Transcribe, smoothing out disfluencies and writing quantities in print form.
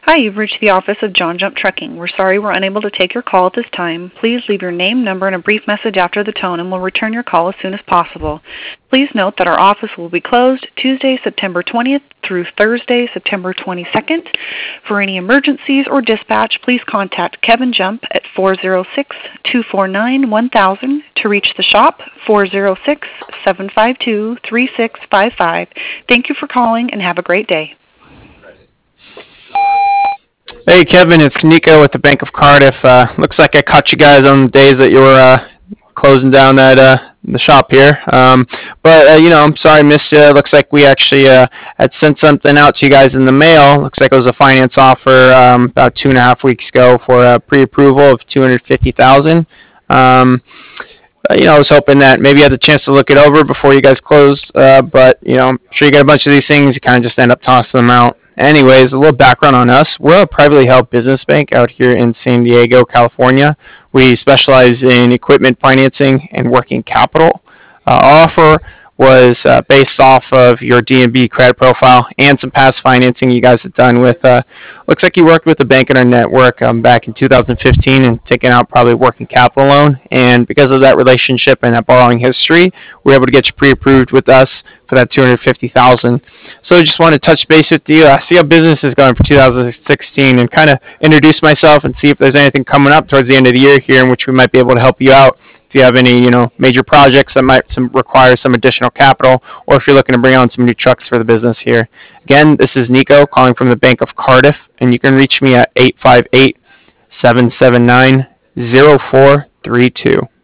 Hi, you've reached the office of John Jump Trucking. We're sorry we're unable to take your call at this time. Please leave your name, number, and a brief message after the tone, and we'll return your call as soon as possible. Please note that our office will be closed Tuesday, September 20th through Thursday, September 22nd. For any emergencies or dispatch, please contact Kevin Jump at 406-249-1000. To reach the shop, 406-752-3655. Thank you for calling and have a great day. Hey Kevin, it's Nico with the Bank of Cardiff. Looks like I caught you guys on the days that you were closing down that the shop here. But I'm sorry I missed you. Looks like we actually had sent something out to you guys in the mail. Looks like it was a finance offer about 2.5 weeks ago for a pre-approval of $250,000. I was hoping that maybe you had the chance to look it over before you guys closed. But I'm sure you get a bunch of these things. You kind of just end up tossing them out. Anyways, a little background on us. We're a privately held business bank out here in San Diego, California. We specialize in equipment financing and working capital. Our offer was based off of your D&B credit profile and some past financing you guys have done with, looks like you worked with the bank in our network back in 2015 and taken out probably a working capital loan. And because of that relationship and that borrowing history, we were able to get you pre-approved with us for that $250,000. So I just want to touch base with you, see how business is going for 2016 and kind of introduce myself and see if there's anything coming up towards the end of the year here in which we might be able to help you out. If you have any, major projects that might require some additional capital, or if you're looking to bring on some new trucks for the business here. Again, this is Nico calling from the Bank of Cardiff, and you can reach me at 858-779-0432.